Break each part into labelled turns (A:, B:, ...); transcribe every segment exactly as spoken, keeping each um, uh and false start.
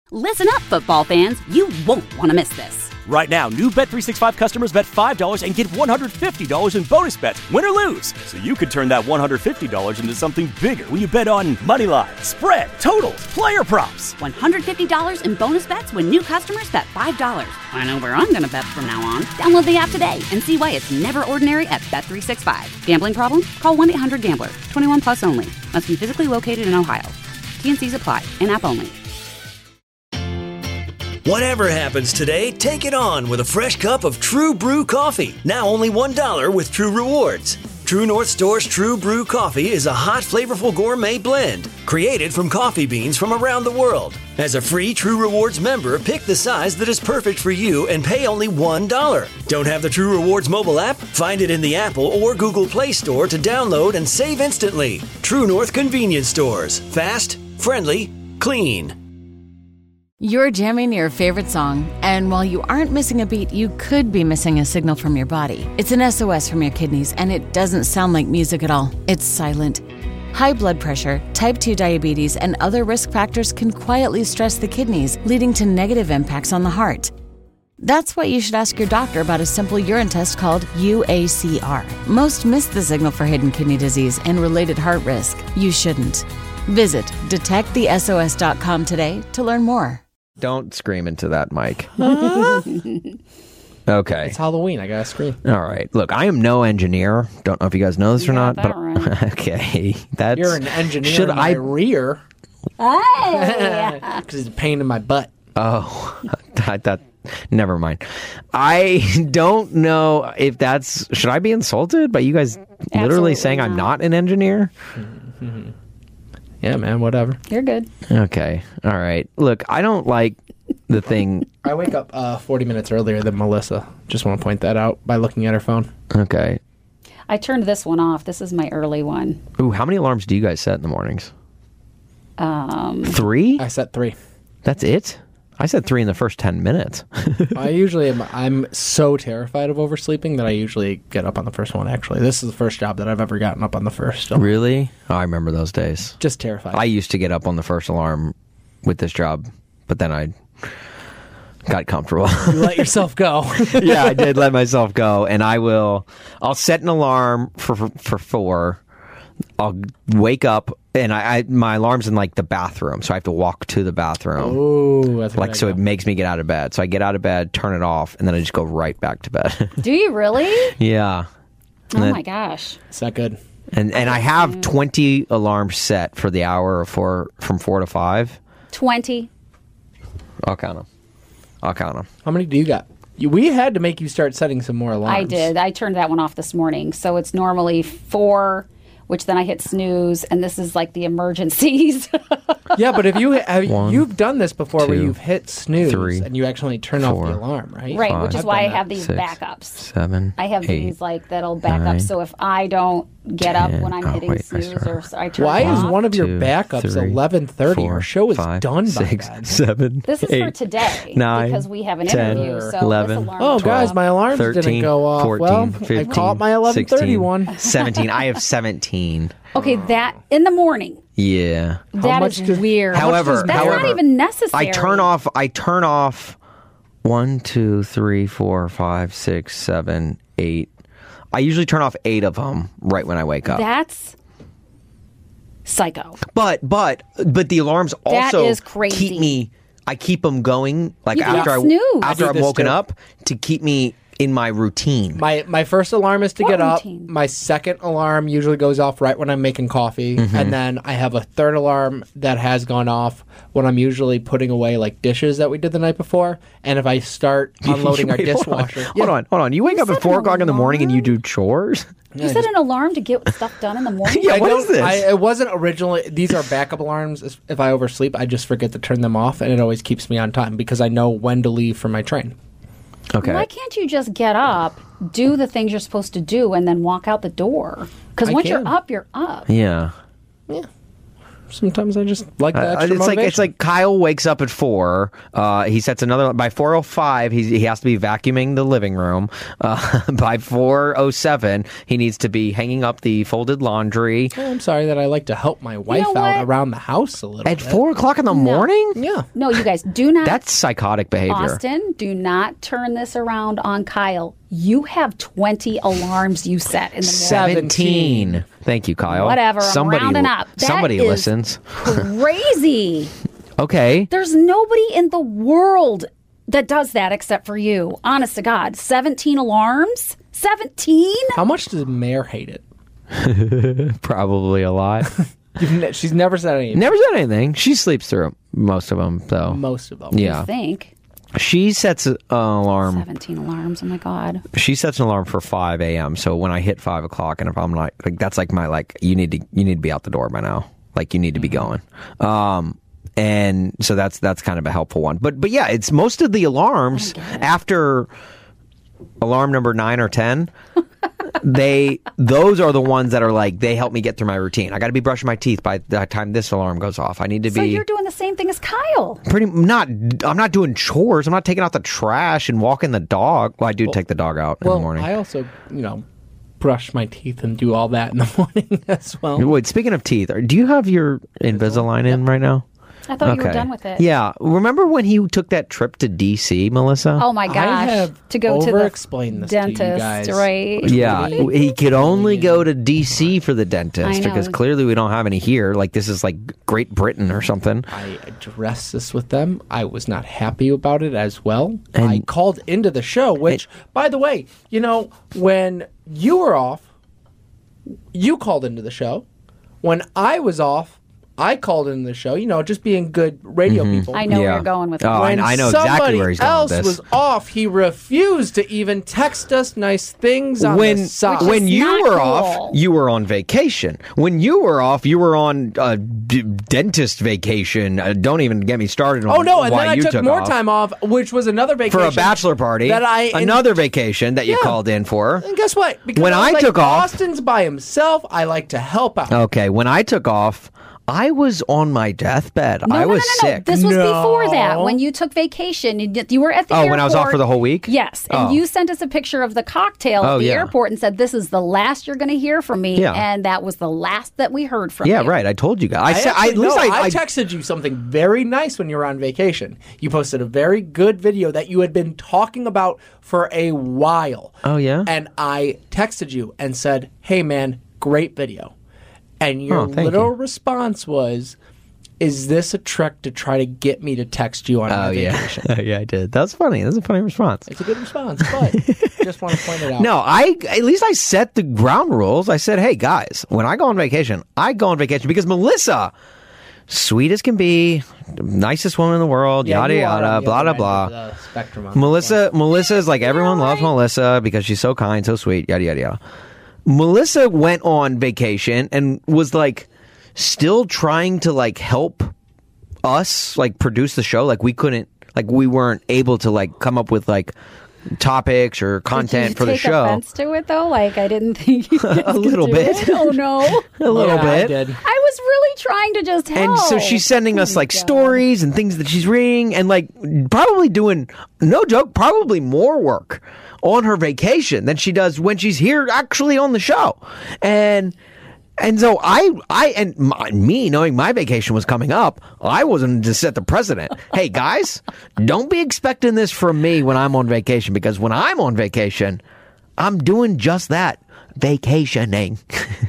A: Listen up, football fans. You won't want to miss this.
B: Right now, new Bet three sixty-five customers bet five dollars and get one hundred fifty dollars in bonus bets, win or lose. So you could turn that one hundred fifty dollars into something bigger when you bet on money line, spread, totals, player props.
A: one hundred fifty dollars in bonus bets when new customers bet five dollars. I know where I'm going to bet from now on. Download the app today and see why it's never ordinary at Bet three sixty-five. Gambling problem? Call one eight hundred gambler. twenty-one plus only. Must be physically located in Ohio. T N Cs apply. In-app only.
C: Whatever happens today, take it on with a fresh cup of True Brew coffee. Now only one dollar with True Rewards. True North Store's True Brew coffee is a hot, flavorful gourmet blend created from coffee beans from around the world. As a free True Rewards member, pick the size that is perfect for you and pay only one dollar. Don't have the True Rewards mobile app? Find it in the Apple or Google Play Store to download and save instantly. True North Convenience Stores. Fast, friendly, clean.
D: You're jamming your favorite song, and while you aren't missing a beat, you could be missing a signal from your body. It's an S O S from your kidneys, and it doesn't sound like music at all. It's silent. High blood pressure, type two diabetes, and other risk factors can quietly stress the kidneys, leading to negative impacts on the heart. That's why you should ask your doctor about a simple urine test called U A C R. Most miss the signal for hidden kidney disease and related heart risk. You shouldn't. Visit detect the S O S dot com today to learn more.
E: Don't scream into that mic. Okay.
F: It's Halloween. I gotta scream.
E: All right. Look, I am no engineer. Don't know if you guys know this or
A: Yeah,
E: not,
A: that
E: but
A: right.
E: okay. That's
F: You're an engineer
E: should
F: in my
E: I
F: rear.
A: Hey!
F: Because it's a pain in my butt.
E: Oh, that, that never mind. I don't know if that's should I be insulted by you guys literally
A: Absolutely
E: saying I'm
A: not.
E: not an engineer?
F: Mm-hmm. Yeah, man, whatever.
A: You're good.
E: Okay. All right. Look, I don't like the thing.
F: I wake up uh, forty minutes earlier than Melissa. Just want to point that out by looking at her phone.
E: Okay.
A: I turned this one off. This is my early one.
E: Ooh, how many alarms do you guys set in the mornings?
A: Um,
E: Three?
F: I set three.
E: That's it? I said three in the first ten minutes.
F: I usually am. I'm so terrified of oversleeping that I usually get up on the first one. Actually, this is the first job that I've ever gotten up on the first. So
E: Really? Oh, I remember those days.
F: just terrified.
E: I used to get up on the first alarm with this job, but then I got comfortable.
F: You let yourself go.
E: Yeah, I did let myself go, and I will. I'll set an alarm for for, for four. I'll wake up, and I, I my alarm's in like the bathroom, so I have to walk to the bathroom.
F: Ooh, that's a
E: Like
F: good
E: so, it
F: idea.
E: makes me get out of bed. So I get out of bed, turn it off, and then I just go right back to bed.
A: do you really?
E: Yeah.
A: Oh
E: then-
A: my gosh.
F: It's not good.
E: And and I have twenty alarms set for the hour of four from four to five.
A: twenty.
E: I'll count them. I'll count them.
F: How many do you got? You, we had to make you start setting some more alarms.
A: I did. I turned that one off this morning. So it's normally four, which then I hit snooze, and this is like the emergencies.
F: Yeah, but if you have,
E: One,
F: you've done this before, where
E: two,
F: you've hit snooze
E: three,
F: and you actually turn off
E: four,
F: the alarm, right?
A: Right, which is
F: I've
A: why I
F: done that.
A: have these
E: Six,
A: backups.
E: Seven.
A: I have
E: eight,
A: these like that'll back
E: nine,
A: up. So if I don't get up
E: ten.
A: when I'm
E: Oh,
A: hitting
E: wait, I
A: snooze
E: start
A: or
E: off.
A: I turn
F: Why
A: it
F: is
A: off.
F: one of your
E: two,
F: backups
E: three,
F: eleven thirty?
E: four,
F: Our show is
E: five,
F: done by
E: six,
F: then.
E: seven,
A: This is
E: eight,
A: for today
E: nine,
A: because we have an
E: ten,
A: interview. So
E: eleven,
A: this alarm
F: Oh,
A: will
F: guys,
A: go
F: my
A: off.
F: alarms
E: thirteen,
F: didn't go off.
E: fourteen,
F: well,
E: fifteen,
F: I caught my eleven thirty one.
E: sixteen, seventeen. I have seventeen.
A: Okay, that in the morning.
E: Yeah.
A: That
F: much
A: is
F: does-
A: weird.
E: However,
A: that's
E: however,
A: not even necessary.
E: I turn off. I turn off. One, two, three, four, five, six, seven, eight. I usually turn off eight of them right when I wake up.
A: That's psycho.
E: But but but the alarms
A: That
E: also
A: is crazy.
E: keep me. I keep them going like
A: You can't
E: after I
A: snooze.
F: I
E: after
F: do
E: I'm
F: this
E: woken
F: too.
E: up to keep me in my routine.
F: My my first alarm is to
A: What
F: get up.
A: routine?
F: My second alarm usually goes off right when I'm making coffee,
E: Mm-hmm.
F: and then I have a third alarm that has gone off when I'm usually putting away like dishes that we did the night before. And if I start unloading our
E: Wait, hold on.
F: dishwasher,
E: Hold on, hold on. You wake up
A: set
E: at four
A: an
E: o'clock in the morning and you
A: alarm?
E: do chores?
A: You set an alarm to get stuff done in the morning?
E: Yeah,
F: I
E: what
F: don't-
E: is this?
F: I, it wasn't originally. These are backup alarms. If I oversleep, I just forget to turn them off, and it always keeps me on time because I know when to leave for my train.
E: Okay.
A: Why can't you just get up, do the things you're supposed to do, and then walk out the door? Because
F: I
A: once
F: can.
A: you're up, you're up.
E: Yeah.
F: sometimes I just like that.
E: Uh,
F: Extra
E: it's like
F: motivation.
E: it's like Kyle wakes up at four. Uh, he sets another by four oh five. He he has to be vacuuming the living room. Uh, by four oh seven, he needs to be hanging up the folded laundry.
F: Oh, I'm sorry that I like to help my wife
A: know
F: out
A: what?
F: around the house a little
E: At
F: bit.
E: four o'clock in the morning?
F: Yeah.
A: No, you guys do not.
E: That's psychotic behavior.
A: Austin, do not turn this around on Kyle. You have twenty alarms you set in the morning.
E: Seventeen. Thank you, Kyle.
A: Whatever, I'm
E: Somebody,
A: rounding up. That
E: somebody
A: is
E: listens.
A: Crazy.
E: Okay.
A: There's nobody in the world that does that except for you. Honest to God. seventeen alarms? seventeen?
F: How much does Mare hate it?
E: Probably a lot.
F: You've ne- she's never said anything.
E: Never said anything. She sleeps through most of them, though.
F: Most of them.
E: Yeah.
A: I think.
E: She sets an alarm.
A: seventeen alarms. Oh my God.
E: She sets an alarm for five a.m. So when I hit five o'clock, and if I'm like, like that's like my like, you need to you need to be out the door by now. Like you need to be going. Um, and so that's that's kind of a helpful one. But but yeah, it's most of the alarms after alarm number nine or ten. They those are the ones that are like they help me get through my routine. I got to be brushing my teeth by the time this alarm goes off. I need to
A: So
E: be
A: you're doing the same thing as Kyle.
E: pretty not. I'm not doing chores. I'm not taking out the trash and walking the dog. Well, I do take the dog out in
F: Well,
E: the morning.
F: I also, you know, brush my teeth and do all that in the morning as well.
E: Wait, speaking of teeth, do you have your Invisalign in right now?
A: I thought you were done with it.
E: Yeah. Remember when he took that trip to D C, Melissa?
A: Oh my gosh.
F: I have
A: to go to the
F: over-explained this to you
A: dentist,
F: guys.
A: right?
E: Yeah, he could only go to D C for the dentist
A: I know.
E: because clearly we don't have any here. Like this is like Great Britain or something.
F: I addressed this with them. I was not happy about it as well. I called into the show, which, by the way, you know, when you were off, you called into the show. When I was off, I called into the show. You know, just being good radio people.
A: I know where
E: Yeah.
A: you're going with
E: Oh,
A: this.
E: I
F: When
E: I know exactly
F: somebody
E: where he's going
F: else
E: with this.
F: was off, he refused to even text us nice things on
E: when
F: the side.
E: when
A: is
E: you
A: not
E: were
A: cool.
E: off, you were on vacation. When you were off, you were on a d- dentist vacation. Uh, don't even get me started on
F: Oh no! And
E: why
F: then I
E: you
F: took,
E: took
F: more
E: off.
F: time off, which was another vacation
E: for a bachelor party.
F: That I
E: another vacation that you
F: Yeah.
E: called in for.
F: And guess what? Because
E: When
F: I, was
E: I
F: like,
E: took off-
F: Austin's by himself. I like to help out.
E: Okay, when I took off, I was on my deathbed.
A: No,
E: I
A: no,
E: was
A: no, no, no.
E: sick.
A: This was
F: No.
A: before that. When you took vacation, you, did- you were at the
E: Oh,
A: airport.
E: when I was off for the whole week?
A: Yes, and
E: Oh.
A: you sent us a picture of the cocktail
E: Oh,
A: at the
E: yeah.
A: airport and said, "This is the last you're going to hear from me."
E: Yeah.
A: And that was the last that we heard from
E: yeah,
A: you.
E: right. I told you guys. I,
F: I,
E: said. I,
F: actually,
E: at least
F: no,
E: I,
F: I,
E: I
F: texted you something very nice when you were on vacation. You posted a very good video that you had been talking about for a while.
E: Oh, yeah?
F: And I texted you and said, "Hey man, great video." And your
E: Oh, thank
F: little
E: you.
F: response was, "Is this a trick to try to get me to text you on my
E: Oh yeah,
F: vacation?"
E: yeah, I did. That's funny. That's a funny response.
F: It's a good response, but just want to point it out.
E: No, I at least I set the ground rules. I said, "Hey guys, when I go on vacation, I go on vacation because Melissa, sweet as can be, nicest woman in the world,
F: Yeah,
E: yada
F: you are
E: yada,
F: on the
E: blah
F: other
E: blah
F: end
E: blah."
F: of the spectrum on this
E: Melissa, Melissa is like everyone loves Melissa because she's so kind, so sweet, yada yada yada. Melissa went on vacation and was like still trying to like help us like produce the show. Like we couldn't, like we weren't able to like come up with like topics or content
A: Did you
E: for the
A: take
E: show.
A: offense to it though? Like I didn't think you guys
E: A
A: could
E: little
A: do
E: bit.
A: it. Oh no.
E: A little
F: Yeah, I
E: bit.
F: did.
A: I was really trying to just help.
E: And so she's sending us
A: Oh,
E: like
A: God.
E: stories and things that she's reading and like probably doing, no joke, probably more work on her vacation than she does when she's here actually on the show. And and so I I and my, me knowing my vacation was coming up, I wasn't to set the precedent. Hey guys, don't be expecting this from me when I'm on vacation because when I'm on vacation, I'm doing just that, vacationing.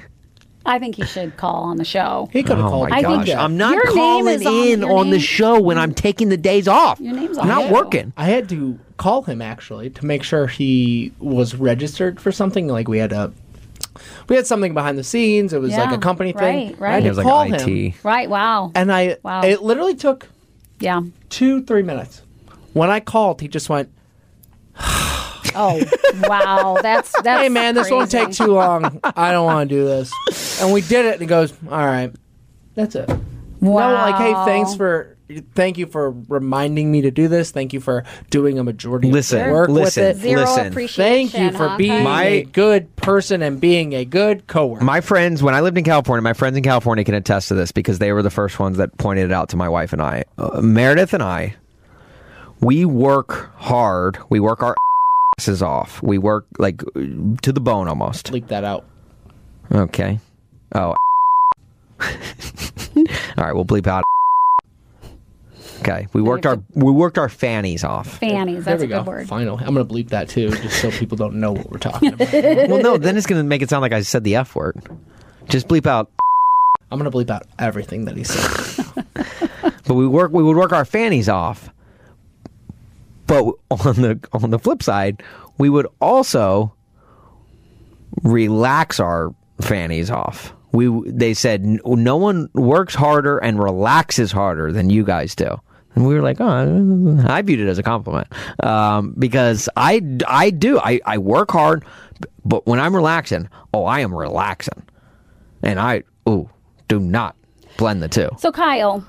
A: I think he should call on the show.
F: He could have
E: Oh
F: called.
E: my
A: I think
E: gosh!
A: that-
E: I'm not
A: Your name
E: calling
A: is on-
E: in
A: your
E: on the
A: name-
E: show when I'm taking the days off.
A: Your name's
E: I'm
A: on
E: not
A: the show.
E: working.
F: I had to call him actually to make sure he was registered for something. Like we had a, we had something behind the scenes. It was like
A: Yeah,
F: a company thing.
A: right, right.
F: I had
E: It
F: to
E: was like
F: call
E: I
F: him,
E: T.
A: Right, wow.
F: and I.
A: Wow.
F: It literally took
A: Yeah.
F: two, three minutes. When I called, he just went,
A: Oh, wow. That's that's
F: "Hey man, this won't
A: crazy.
F: take too long. I don't want to do this." And we did it. And he goes, "All right, that's it."
A: Wow.
F: No, like, "Hey, thanks for thank you for reminding me to do this. Thank you for doing a majority
E: Listen,
F: of the work
E: listen,
F: with it.
G: Zero
E: listen.
G: appreciation.
F: Thank you for
G: huh,
F: being
G: Kai?
F: a good person and being a good coworker.
E: My friends, when I lived in California, my friends in California can attest to this because they were the first ones that pointed it out to my wife and I. Uh, Meredith and I, we work hard. We work our asses off. We work like to the bone almost.
F: Bleep that out.
E: Okay. Oh. All right, we'll bleep out. Okay, we worked our we worked our fannies off.
G: Fannies.
F: There
G: That's
F: we
G: a
F: go.
G: good word.
F: Finally, I'm going to bleep that too, just so people don't know what we're talking about.
E: Well, no, then it's going to make it sound like I said the F word. Just bleep out.
F: I'm going to bleep out everything that he said.
E: But we work we would work our fannies off. But on the on the flip side, we would also relax our fannies off. We they said no one works harder and relaxes harder than you guys do. And we were like, oh, I viewed it as a compliment um, because I, I do. I, I work hard, but when I'm relaxing, oh, I am relaxing. And I, ooh, do not blend the two.
G: So, Kyle,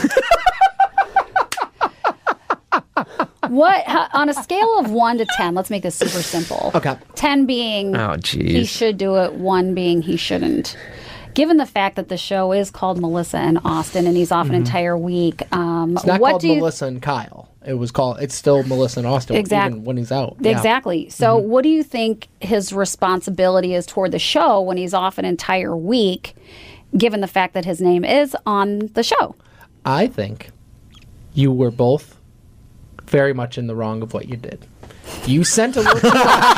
G: what how, on a scale of one to ten? Let's make this super simple.
F: Okay.
G: Ten being
E: Oh, jeez.
G: he should do it. One being he shouldn't. Given the fact that the show is called Melissa and Austin, and he's off an entire week, um,
F: It's not
G: what
F: called
G: do you
F: Melissa and Kyle. It was called. It's still Melissa and Austin.
G: Exact-
F: even when he's out. Yeah.
G: Exactly. So, what do you think his responsibility is toward the show when he's off an entire week, given the fact that his name is on the show?
F: I think you were both very much in the wrong of what you did. You sent a little.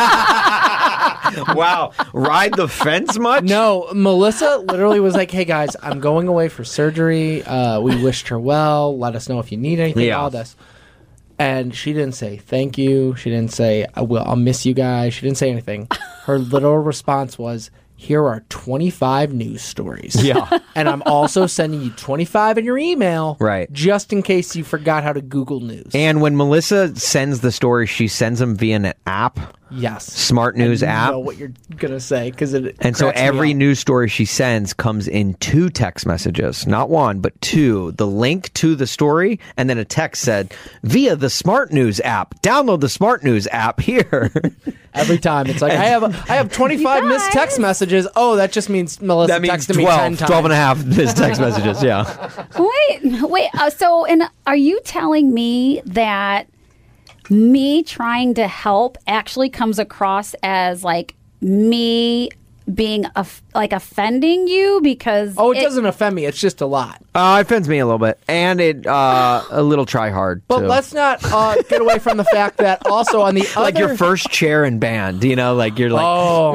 E: Wow. Ride the fence much?
F: No, Melissa literally was like, "Hey guys, I'm going away for surgery. Uh, we wished her well. Let us know if you need anything."
E: Yeah.
F: All this, and she didn't say thank you. She didn't say I will. I'll miss you guys. She didn't say anything. Her literal response was, "Here are twenty-five news stories."
E: Yeah.
F: And I'm also sending you twenty-five in your email,
E: Right.
F: just in case you forgot how to Google News.
E: And when Melissa sends the story, she sends them via an app,
F: yes,
E: Smart News
F: I
E: app.
F: know what you're gonna say because it.
E: And so
F: cracks me
E: every
F: up.
E: news story she sends comes in two text messages, not one, but two. The link to the story, and then a text said, via the Smart News app. Download the Smart News app here.
F: Every time it's like I have I have twenty-five
G: You
F: missed
G: guys.
F: text messages. Oh, that just means Melissa
E: That means
F: texted me ten
E: twelve,
F: times.
E: twelve and a half missed text messages, yeah.
G: Wait, wait. Uh, so, and are you telling me that me trying to help actually comes across as like me being off- like offending you because
F: Oh, it, doesn't offend me. It's just a lot.
E: Uh, it offends me a little bit. And it uh, a little try hard,
F: But
E: too.
F: let's not uh, get away from the fact that also on the other
E: Like your first chair in band, you know, like you're like,
F: Oh,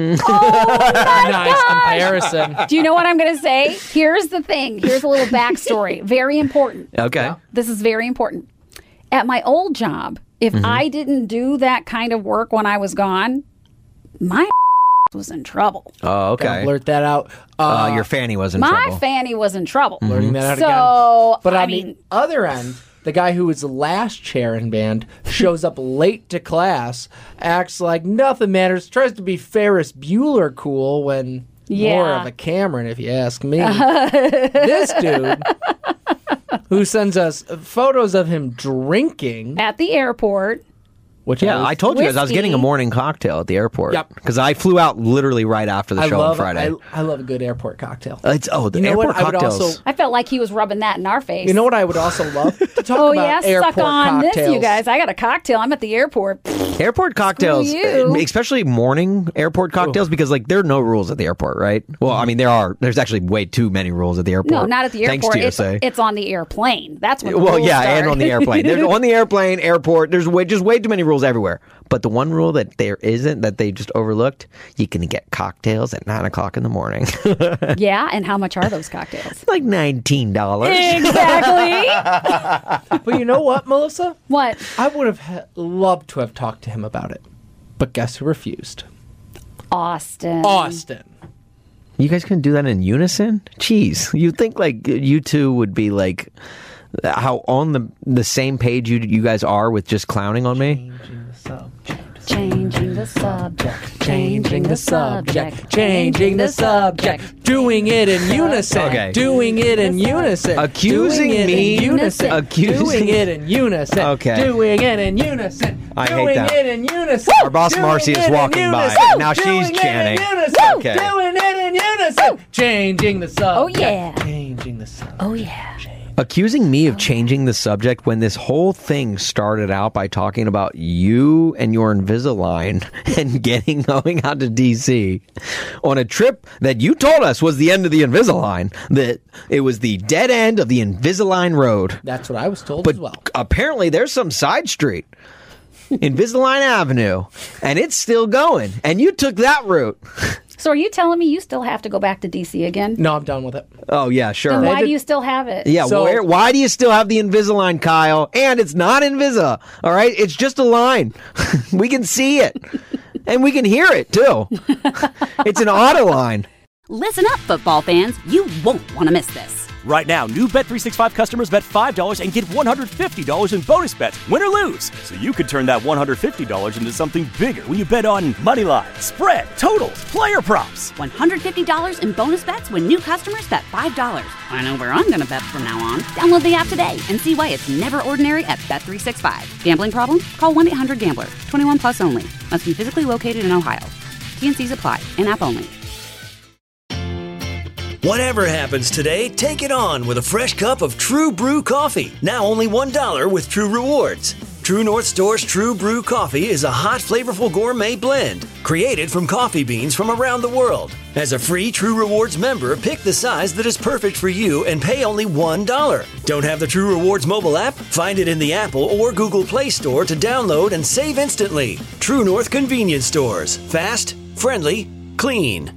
F: nice comparison.
G: Do you know what I'm going to say? Here's the thing. Here's a little backstory. Very important.
E: okay.
G: This is very important. At my old job, if
E: Mm-hmm.
G: I didn't do that kind of work when I was gone, my was in trouble.
E: Oh,
F: Gotta
E: okay.
F: blurt that out. Uh,
E: Uh, your fanny was in
G: My
E: trouble.
G: fanny was in trouble.
F: blurting that out
G: So,
F: again. But
G: I
F: on
G: mean,
F: the other end, the guy who was the last chair in band shows up late to class, acts like nothing matters, tries to be Ferris Bueller cool when more
G: Yeah.
F: of a Cameron, if you ask me. This dude, who sends us photos of him drinking,
G: at the airport,
F: which
E: Yeah,
F: was,
E: I told you guys I was
G: whiskey.
E: getting a morning cocktail at the airport.
F: Yep.
E: Because I flew out literally right after the
F: I
E: show
F: love
E: on Friday.
F: I, I love a good airport cocktail.
E: It's oh the
F: You know
E: airport
F: what? I would
E: cocktails.
F: also-
G: I felt like he was rubbing that in our face.
F: You know what I would also love to talk
G: Oh,
F: about
G: yeah,
F: airport
G: suck on
F: cocktails.
G: this, you guys. I got a cocktail. I'm at the airport.
E: Airport cocktails,
G: you.
E: especially morning airport cocktails, because like there are no rules at the airport, right? Well, I mean there are. There's actually way too many rules at the airport.
G: No, not at the
E: Thanks
G: airport.
E: to
G: It's,
E: T S A.
G: it's on the airplane. That's when the
E: Well,
G: rules
E: yeah,
G: start.
E: and on the airplane. There's on the airplane, airport. There's way, just way too many rules everywhere. But the one rule that there isn't, that they just overlooked, you can get cocktails at nine o'clock in the morning,
G: Yeah, and how much are those cocktails?
E: like nineteen dollars.
G: Exactly.
F: But you know what, Melissa?
G: What?
F: I would have ha- loved to have talked to him about it. But guess who refused?
G: Austin.
F: Austin.
E: You guys couldn't do that in unison? Jeez, you'd think like you two would be like how on the the same page you you guys are with just clowning on me.
G: Changing the subject.
F: Changing the subject. Changing the subject. Doing it in unison.
E: Okay.
F: Doing it in unison.
E: Accusing
F: Doing it
E: me-
F: in unison.
E: accusing-
F: Doing it in unison.
E: Okay.
F: Doing it in unison.
E: I hate
F: Doing
E: that.
F: it in unison.
E: Our boss
F: Doing
E: Marcy is
F: it in
E: walking by.
F: unison.
E: Now she's
F: Doing it in
E: chanting.
F: unison.
E: Okay.
F: Doing it in unison. Changing the subject.
G: Oh, yeah.
F: Changing the subject.
G: Oh, yeah.
E: Accusing me of changing the subject when this whole thing started out by talking about you and your Invisalign and getting going out to D C on a trip that you told us was the end of the Invisalign, that it was the dead end of the Invisalign road.
F: That's what I was told
E: But
F: as well.
E: apparently there's some side street, Invisalign Avenue, and it's still going. And you took that route.
G: So are you telling me you still have to go back to D C again?
F: No, I'm done with it.
E: Oh, yeah, sure.
G: Then why
F: did-
G: do you still have it?
E: Yeah,
F: So-
E: where, why do you still have the Invisalign, Kyle? And it's not Invisa, all right? It's just a line. We can see it. And we can hear it, too. It's an auto line.
A: Listen up, football fans. You won't want to miss this.
B: Right now, new Bet three sixty-five customers bet five dollars and get one hundred fifty dollars in bonus bets, win or lose. So you could turn that one hundred fifty dollars into something bigger when you bet on money line, spread, totals, player props.
A: one hundred fifty dollars in bonus bets when new customers bet five dollars. I know where I'm going to bet from now on. Download the app today and see why it's never ordinary at Bet three sixty-five. Gambling problem? Call one eight hundred gambler. twenty-one plus only. Must be physically located in Ohio. T and C's apply. In-app only.
C: Whatever happens today, take it on with a fresh cup of True Brew coffee. Now only one dollar with True Rewards. True North Store's True Brew coffee is a hot, flavorful gourmet blend created from coffee beans from around the world. As a free True Rewards member, pick the size that is perfect for you and pay only one dollar. Don't have the True Rewards mobile app? Find it in the Apple or Google Play Store to download and save instantly. True North Convenience Stores. Fast, friendly, clean.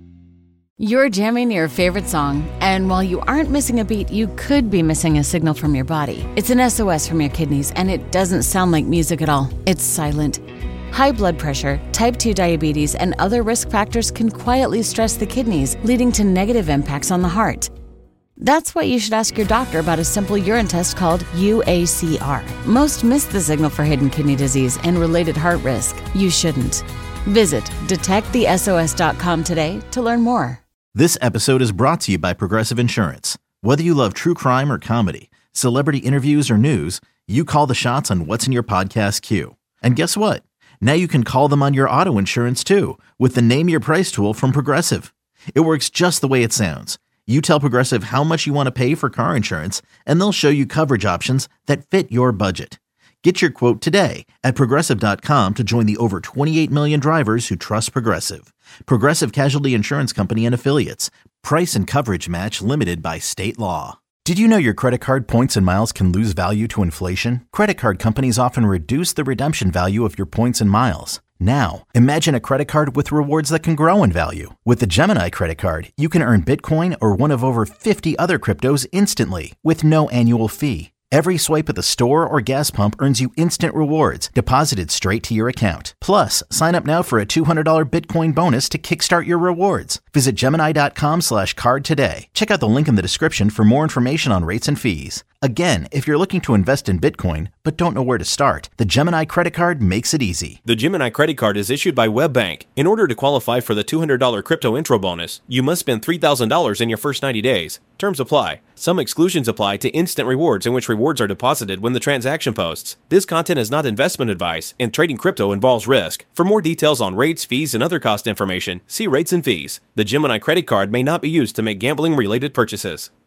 D: You're jamming your favorite song, and while you aren't missing a beat, you could be missing a signal from your body. It's an S O S from your kidneys, and it doesn't sound like music at all. It's silent. High blood pressure, type two diabetes, and other risk factors can quietly stress the kidneys, leading to negative impacts on the heart. That's why you should ask your doctor about a simple urine test called U A C R. Most miss the signal for hidden kidney disease and related heart risk. You shouldn't. Visit detect the S O S dot com today to learn more.
H: This episode is brought to you by Progressive Insurance. Whether you love true crime or comedy, celebrity interviews or news, you call the shots on what's in your podcast queue. And guess what? Now you can call them on your auto insurance too with the Name Your Price tool from Progressive. It works just the way it sounds. You tell Progressive how much you want to pay for car insurance, and they'll show you coverage options that fit your budget. Get your quote today at Progressive dot com to join the over twenty-eight million drivers who trust Progressive. Progressive Casualty Insurance Company and Affiliates. Price and coverage match limited by state law. Did you know your credit card points and miles can lose value to inflation? Credit card companies often reduce the redemption value of your points and miles. Now, imagine a credit card with rewards that can grow in value. With the Gemini credit card, you can earn Bitcoin or one of over fifty other cryptos instantly with no annual fee. Every swipe at the store or gas pump earns you instant rewards deposited straight to your account. Plus, sign up now for a two hundred dollars Bitcoin bonus to kickstart your rewards. Visit Gemini dot com slash card today. Check out the link in the description for more information on rates and fees. Again, if you're looking to invest in Bitcoin but don't know where to start, the Gemini credit card makes it easy.
I: The Gemini credit card is issued by WebBank. In order to qualify for the two hundred dollars crypto intro bonus, you must spend three thousand dollars in your first ninety days. Terms apply. Some exclusions apply to instant rewards in which rewards are deposited when the transaction posts. This content is not investment advice, and trading crypto involves risk. For more details on rates, fees, and other cost information, see rates and fees. The Gemini credit card may not be used to make gambling-related purchases.